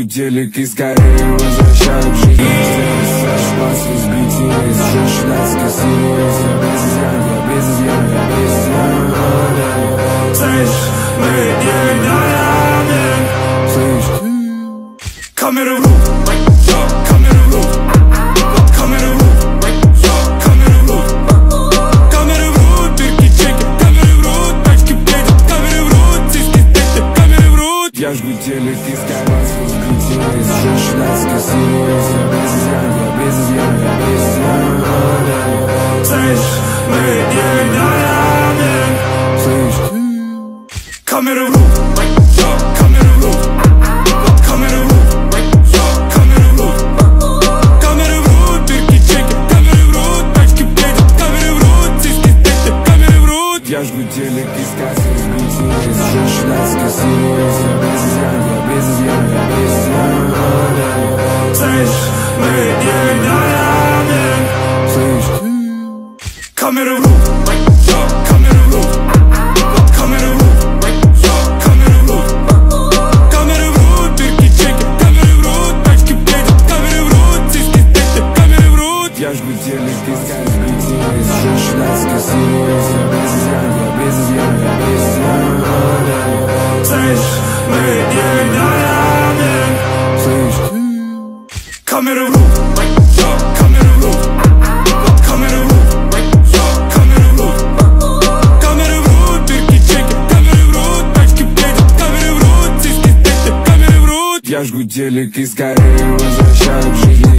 телек и скорее возвращаю к жизни. Маски сбитые, женщина с кассируясь. Я без изъян, я без изъян, я без изъян. Слышь, мы не слышь, камера в руку, камера в руку, камера в руку, камера в руку, камера в руку, дырки чеки, камера в руку, тачки бредят, камера в руку, сиськи стейты, камера в руку. Я жгу телек и скоростью сбитие, женщина с кассируясь. Я без изъян, я без изъян, я без изъян. Слышь, мы не слышь, камера в руку, камера в руку, камера в руку, камера в руку, камера в руку, дырки чеки, камера в руку, тачки бредят, камера в руку, сиськи стейты, камера в руку. Я жгу телек и скоростью сбитие, женщина с кассируясь. Я без изъян, я без изъян, я без изъян. Слышь, мы не слышь, камера в руку, камера в руку, камера в руку, камера в руку, камера в руку, дырки чеки, камера в руку, тачки бредят, камера в руку, сиськи стейты, камера в руку. Я жгу телек и скоростью сбитие, женщина с кассируясь. Я без изъян, я без изъян, я без изъян. Слышь, мы не слышь, камера в руку, камера в руку, камера в руку, камера в руку, камера в руку, дырки чеки, камера в руку, тачки бредят, камера в руку, сиськи стейты, камера в руку. Я жгу телек и скорее возвращаю к жизни.